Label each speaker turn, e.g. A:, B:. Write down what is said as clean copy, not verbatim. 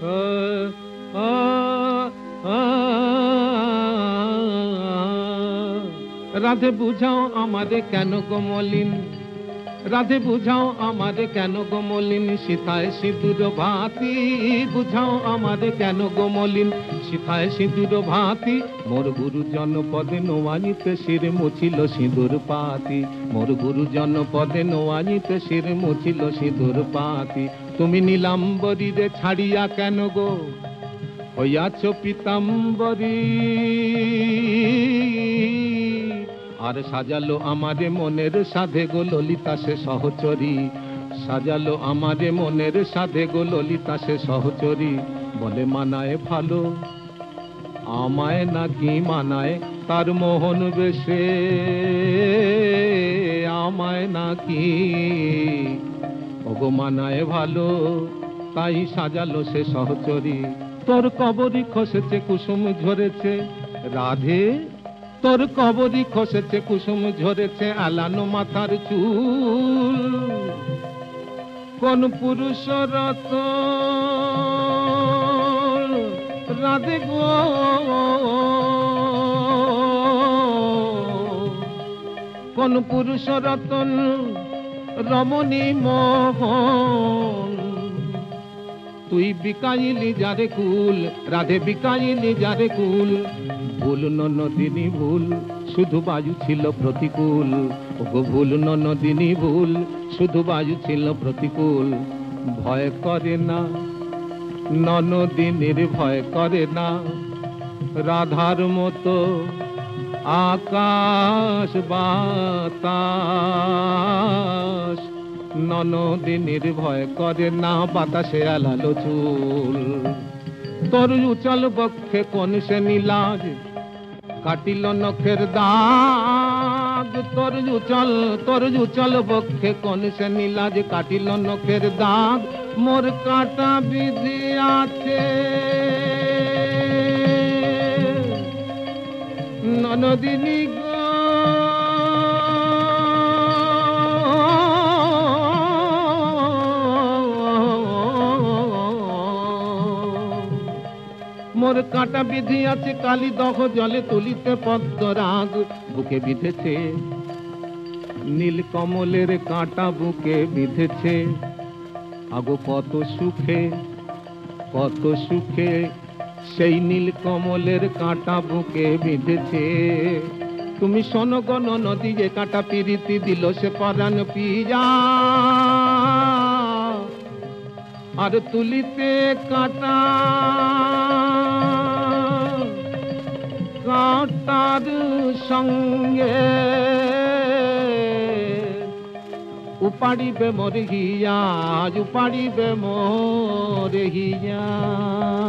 A: রাধে বুঝাও আমারে কেন গো মলিন, রাধে বুঝাও আমারে কেন গো মলিন, সীতায় সিঁদুর ভাতি বুঝাও আমারে কেন গো মলিন, সীতায় সিঁদুর ভাতি। মোর গুরু জনপদে নোয়ানিতে শির মুছিল সিঁদুর পাতি, মোর গুরু জনপদে নোয়ানিতে শির মুছিল সিঁদুর পাতি। তুমি নীলাম্বরী রে ছাড়িয়া কেন গো হইয়াছ পীতাম্বরী, আর সাজালো আমারে মনের সাধে গো ললিতা সে সহচরী, সাজালো আমারে মনের সাধে গো ললিতা সে সহচরী। বলে মানায় ভালো আমায় নাকি মানায় তার মোহন বেশে, আমায় নাকি ওগো মানায় ভালো তাই সাজালো সে সহচরী। তোর কবরী খসেছে কুসুম ঝরেছে রাধে, তোর কবরী খসেছে কুসুম ঝরেছে আলানো মাথার চুল। কোন পুরুষ রত রাধে গো কোন পুরুষ রতন রমণী মোহন, তুই বিকাইলি যারে কুল রাধে বিকাইলি যারে কুল। ভুল ননদিনী ভুল শুধু বায়ু ছিল প্রতিকূল, ওগো ভুল ননদিনী ভুল শুধু বায়ু ছিল প্রতিকূল। ভয় করে না ননদিনীর ভয় করে না, রাধার মতো আকাশ বাতাস। ননদিনীর ভয় করে না বাতাসে আলালো চুল। তোর উচল বক্ষে কোন সে নীলাজ কাটিল নখের দাগ, তোর উচল বক্ষে কোন সে নীলাজ কাটিল নখের দাগ। মোর কাটা বিধি আছে ননদিনী গো, মোর কাটা বিধি আছে কালি দহ জলে তুলিতে পদ্ম রাগ। বুকে বিঁধেছে নীল কমলের কাঁটা বুকে বিঁধেছে, আগো কত সুখে কত সুখে সেই নীল কমলের কাঁটা বুকে বিঁধেছে। তুমি শোনো গো নদী যে কাঁটা পিরিতি দিল সে পরাণ পিয়া, আর তুলিতে কাঁটা কাঁটার সঙ্গে উপাড়িবে মোর হিয়া, উপাড়িবে মোর হিয়া।